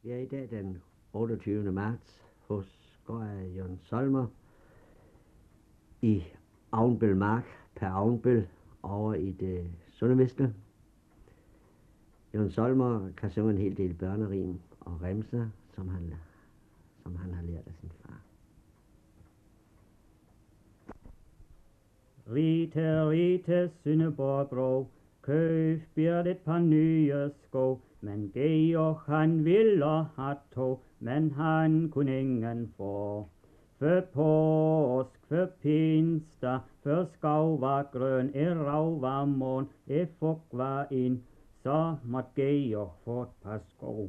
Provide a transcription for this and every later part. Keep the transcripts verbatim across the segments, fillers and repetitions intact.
Vi er i dag den otteogtyvende marts hos gårdejer Jørgen Solmer i Avnbøl Mark per Avnbøl over i det Sundevistel. Jørgen Solmer kan synge en hel del børnerim og remser, som han, som han har lært af sin far. Rite, rite, Sønderborg bro, køb Bjørn et par nye sko, men Georg han ville ha to, men han kunne ingen få. For påsk, for pinsta, for skov var grøn, e rav var mån, e fugg var ind, så måtte Georg få et par sko.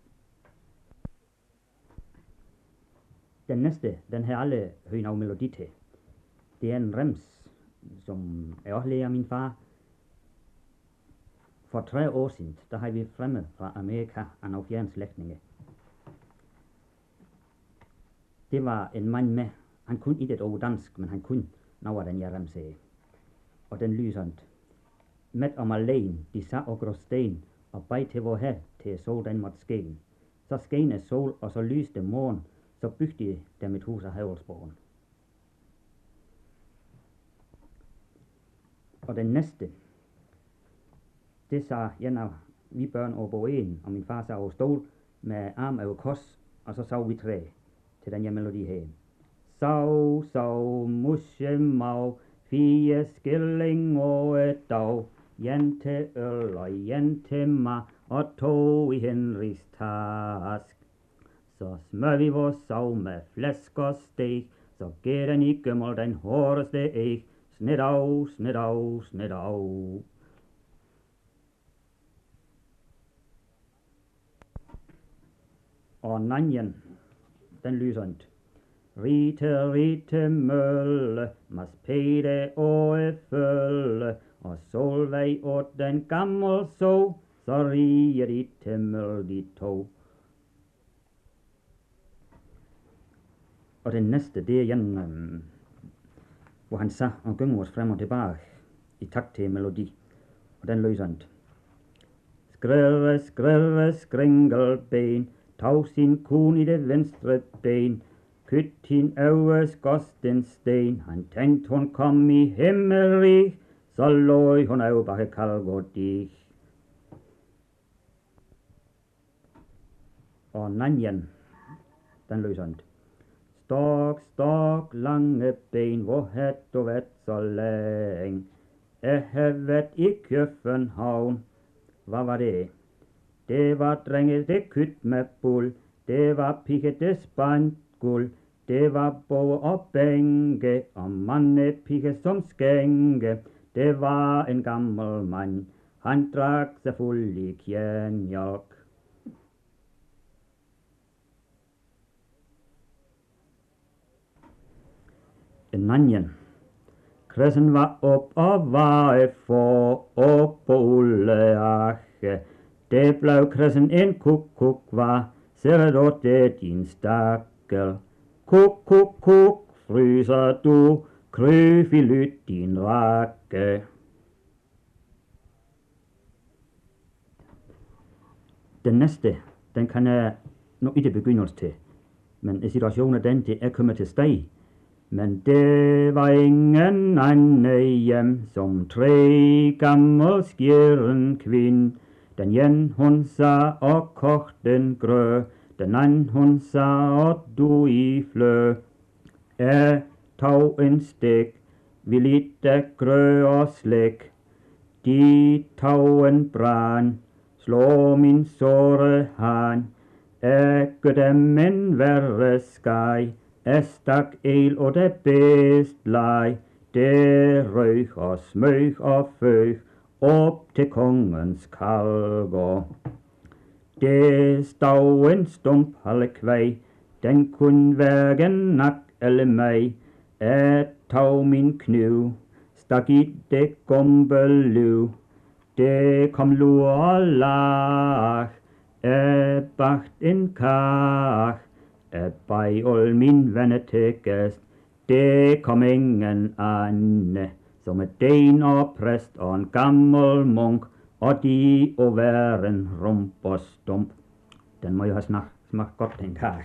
Den næste, den har alle hørt noget melodi til. Det er en rems, som jeg også lærer af min far. For tre år siden, der har vi fremme fra Amerika af nogle fjerne slægtninge. Det var en mand med, han kunne ikke et ord dansk, men han kunne noget af den jeg rems af. Og den lyder sådan. Med om alene, de sa og grå sten, og bag til vor her, til sol den måtte skene. Så skene sol, og så lyste morgen, så bygde de dem et hus af havlsborgen. Og den næste, det sa en af vi børn over boen, og min far sa over stol med arm over kors, og så sav vi tre til den her melodi her. Sav, sav, musje, mav, fire skilling og et dag, jente øl og jente ma, og to i Henriks task. Så smør vi vores sav med flæsk og stek, så gør den i gømmel den hårdeste æg. Sned af, sned af, sned af. Og nanjen, den lyder sådan. Rite, rite, mølle, mas pede og følge, og solvej og den gammel så, så riger de til mølle de to. Og den næste, det er en, um, hvor han sa og gynger os frem og tilbage i takt til melodi. Og den lød sådan. Skrille, skrille, skringelben, tog sin kun i det venstre ben, kytt hin øve skorsten sten, han tænkte hun kom i himmelrig, så løg hun af bag kalgårdig. Og nanjen, den lød sådan. Stok, stok, lange ben, hvor had du været så længe? Jeg har været i København. Hvad var det? Det var drenge, det kyt med bull. Det var pige, det spand guld. Det var både og bænke, og manne pige som skænke. Det var en gammel mand, han drak sig fuld i kjernjok. En anden. Krisen var op og var for op på Ulleache. Det blev krisen en kuk kuk var, ser du det din stakkel. Kuk kuk kuk, fryser du, kryb i lyt din rakke. Den næste, den kan jeg nu ikke begynde os til, men situationen er den, det er kommet til steg. Men det var ingen anden hjem, som tre gammel skjeren kvinde. Den ene hun sa og kogte en grø, den anden hun sa og du i flø. Jeg tog en stik, vi litte grø og slik. De tog en brand, slå min såre han. Jeg gør dem en værre skaj. Jeg stak el og det bedst leg, det røg og smøg og føg op til kongens kalgård. Det stod en stump halve kvæg, den kunne hverken nak eller mig. Jeg tog min kniv, stak i det gumbeløv, det kom lur og lag. Jeg bagt en kag, jeg bag all min venner til gæst. Det kom ingen anden, som et den og præst og en gammel munk, og de og væren rump og stump. Den må jo have smagt, smagt godt den kage.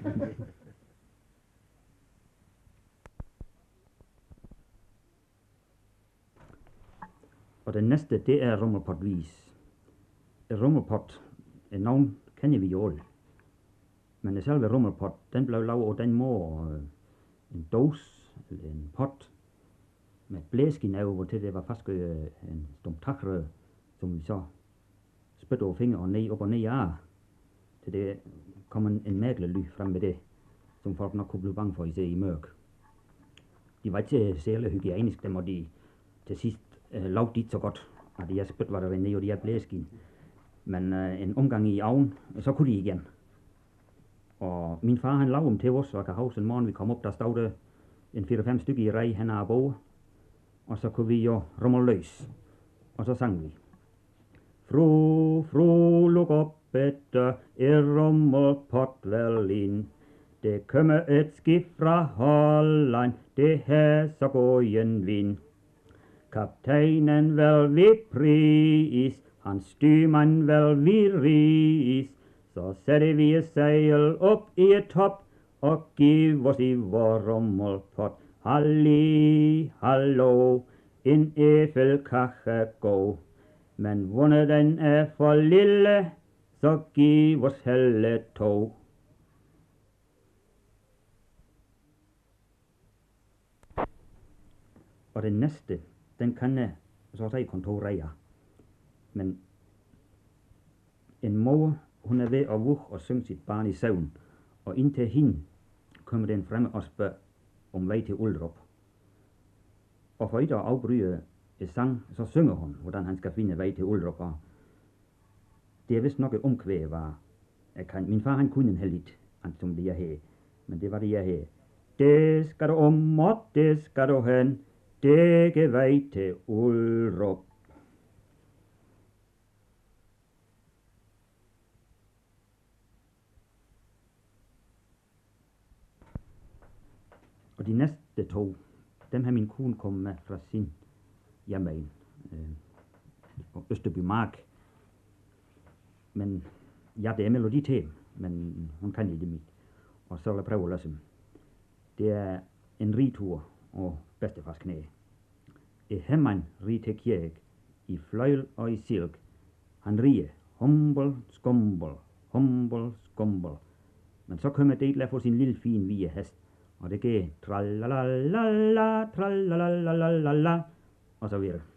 Og den næste, det er rummelpotvis. Rummelpot, navn kender vi jo alle. Men selve rummelpot, den blev lavet på den måde, en dås eller en pot med blæskin af, hvor til det var faktisk en stump takrød, som vi så spytte over fingre og ned op og ned af. Til det kom en, en mærkelig lyd frem med det, som folk nok kunne blive bange for, især i mørk. De var ikke særlig hygienisk, dem, og de til sidst uh, lavede dit så godt, at de her spyt var der ned, og de her blæskin. Men uh, en omgang i avn, så kunne de igen. Og min far, han lavede dem til os, og jeg kan huske en morgen, vi kom op, der stod der en fire-fem stykker i rej, han har boet. Og så kunne vi jo rummel løs. Og så sang vi. Fru, fru, luk op etter, er rummelpot vel ind. Det kommer et skib fra Holland, det her så går en vind. Kaptajnen vel vi pris, hans styrmand vel vi ris. Så sætter vi et sejl op i et top, og giv os i vor rummelpot. Halli, hallo, en æffelkache gå. Men vundet den er for lille, så giv os helle to. Og den næste, den kan jeg så sige kontorere. Men en mor, hun er ved at vugge og synge sit barn i søvn, og indtil hende kommer den fremme og spørger om vej til Uldrup. Og for ikke at afbryde et sang, så synger hun, hvordan han skal finde vej til Uldrup. Og det er vist nok et omkvæd, var jeg kan. Min far, han kunne en heldigt, som det jeg her, men det var det jeg her. Det skal du om, og det skal du hen, det er vej til Uldrup. Og de næste to, dem har min kone kommet med fra sin hjemmeegn, øh, Østerby Mark. Men ja, det er melodi til, men hun kan ikke det mit. Og så vil jeg prøve at læse dem. Det er en ritur og bedstefars knæ. I hemmen rig til kirke, i fløjl og i silk. Han riger, humbel, skumbel, humbel, skumbel. Men så kommer det at få sin lille fin hvide hest. Og det går tralalala, tralalala, og så videre.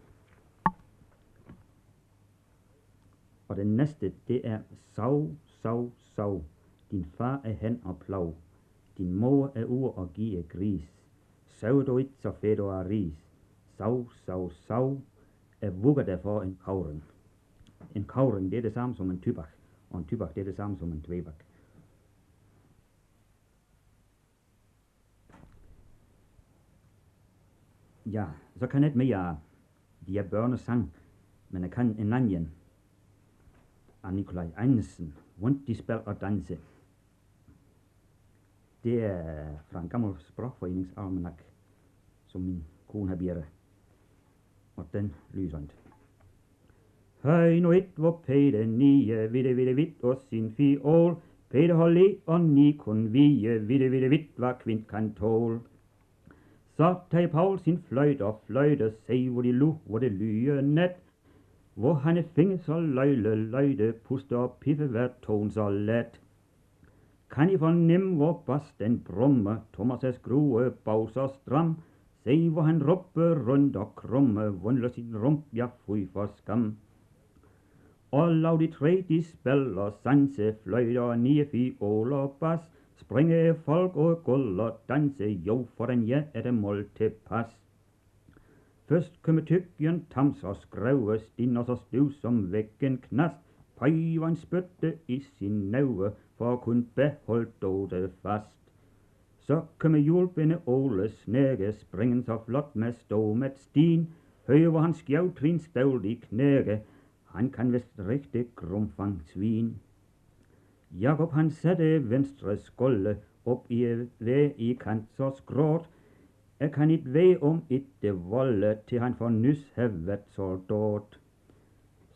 Og den næste, det er sav, sav, sav. Din far er hen og plav. Din mor er ude og giver gris. Sav du ikke, så får du af ris. Sav, sav, sav. Er vugger derfor en kavring. En kavring, det er det samme som en tybak. Og en tybak, det er det samme som en tvebak. Ja, så kan jeg ikke mere de her børnesang, men jeg kan en anden af Nikolaj Einesen, Rundt de spil og danse. Det er fra en gammel sprogforeningsalmanak, som min kone har bjerret. Og den lyser ikke. Høj nu et, hvor Peter nie, vidde, vidde, vidt og sin fiol. Peter holde og ni kun vie, vidde, vidde, vidt, hvad kvint kan tål. Så tag Paul sin fløjt og fløjte, se hvor de lu, hvor det lyger net. Hvor han er finge så løjle, løjde, puste og piffe hver ton så let. Kan I fornemme, hvor bas den brumme, Thomas er skrue, bags og stram. Se hvor han råber rundt og krumme, vundler sin rump, ja fui for skam. Og lav de tre, de spiller, sanse, fløjte og nie, fiol og bas. Springe folk og gulv og danse, jo for den ja er det mål til pas. Først kommer tykjen, tams og skrøve, stinn og så stiv som væggen knast. Pøjvan spytte i sin næve, for at kunne beholde dådet fast. Så kommer hjulpende Ole snæge, springen så flot med stå med stien. Høj hvor han skjavtrin støvl i knæge, han kan vist rigtig grumfang svin. Jakob han satte venstre skolde op i ved i kant så skråt. Jeg kan ikke ved om ikke volde, til han for nys have været soldat.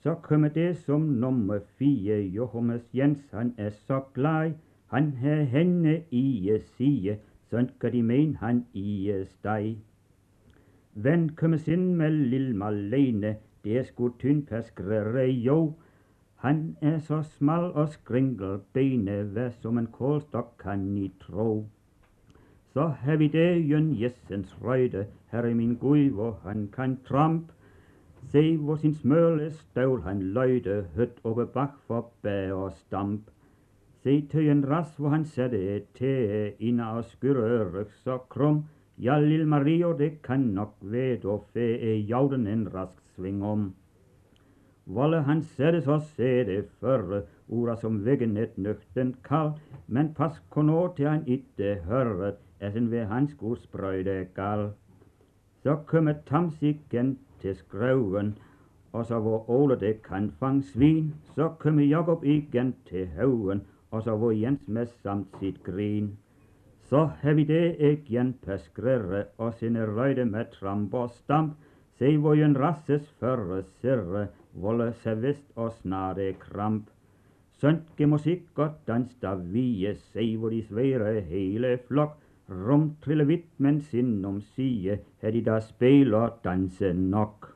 Så kommer det som nummer fire, Johannes Jens, han er så glad. Han har hende i side, sådan gør de men han i steg. Ven kommer ind med lille Malene, det er sgu tynd per skrere jo. Han er så smal og skringelbene, hvad som en kålstok kan I tro. Så har vi det Jøn Jessens røjde, her er min Gud, hvor han kan tramp. Se, hvor sin smøle støvl han løjde, hødt oppe bak for bag og stamp. Se tøyen ras, hvor han sætte til, ind og skyrre ryg så krum. Ja, lille Mario, det kan nok ved, og fe jauden en rask sving om. Volle han sætte så sætte førre, ura som væggen et nøgten kald, men pas kono til han ikke hørret, essen ved han skulle sprøjte gal. Så kommer Tams igen til skreven, og så hvor Ole det kan fang svin, så kommer Jakob igen til haven, og så hvor Jens med samt sit grin. Så har vi det igen per skrere, og sine røjde med tramp og stamp, se hvor en rasses førre sirre, volde sig vist og snare kramp. Sønke musik og dans der vie, se hvor de svære hele flok, rum trille vidt, men sind om sige, her de der spil og danse nok.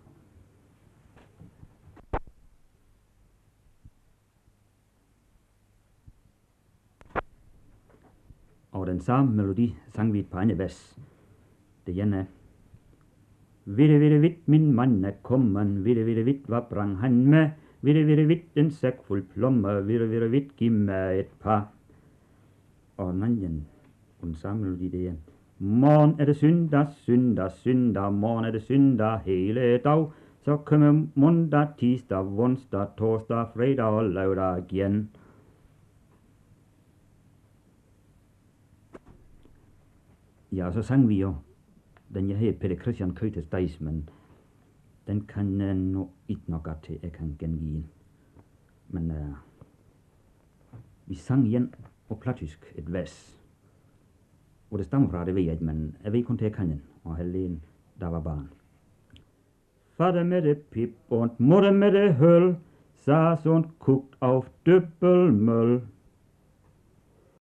Og den samme melodi sang vi et par andre vers. Det ene er: Vidde, vidde, vidt, min mand er kommet, vidde, vidde, vidt, hvad brang han med? Vidde, vidde, vidt, en sæk fuld plommer, vidde, vidde, vidt, giv mig et par. Og den anden, den samme melodi, det er: Morgen er det søndag, søndag, søndag, morgen er det søndag hele dag. Så kommer mandag, tirsdag, onsdag, torsdag, fredag og lørdag igen. Ja, så sang vi jo den jeg hedder Peter Christian Køtes Deis, men den kan jeg nu ikke nok til, jeg kan gengive. Men uh, vi sang igen på plattysk et vers. Hvor det stammer fra, det ved jeg ikke, men jeg ved kun til, jeg kan den, og Helene, der var barn. Vater med det pip und Mutter med det høl, saß und guckt auf Düppelmüll.